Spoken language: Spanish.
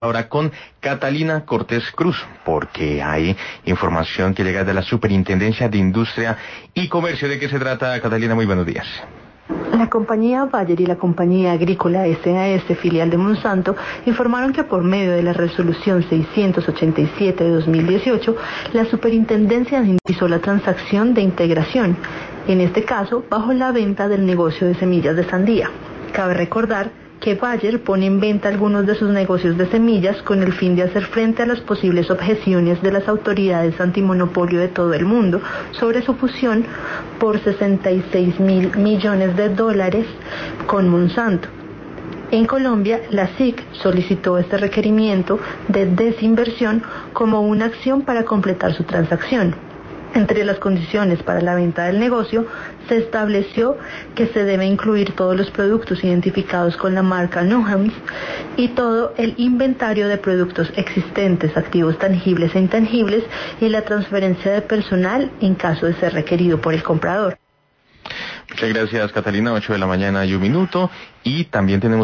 Ahora con Catalina Cortés Cruz, porque hay información que llega de la Superintendencia de Industria y Comercio. ¿De qué se trata, Catalina? Muy buenos días. La compañía Bayer y la compañía agrícola SAS, filial de Monsanto, informaron que por medio de la resolución 687 de 2018, la superintendencia hizo la transacción de integración, en este caso bajo la venta del negocio de semillas de sandía. Cabe recordar que Bayer pone en venta algunos de sus negocios de semillas con el fin de hacer frente a las posibles objeciones de las autoridades antimonopolio de todo el mundo sobre su fusión por $66.000 millones con Monsanto. En Colombia, la SIC solicitó este requerimiento de desinversión como una acción para completar su transacción. Entre las condiciones para la venta del negocio, se estableció que se debe incluir todos los productos identificados con la marca Nuhams y todo el inventario de productos existentes, activos tangibles e intangibles, y la transferencia de personal en caso de ser requerido por el comprador. Muchas gracias, Catalina. 8 de la mañana y 1 minuto. Y también tenemos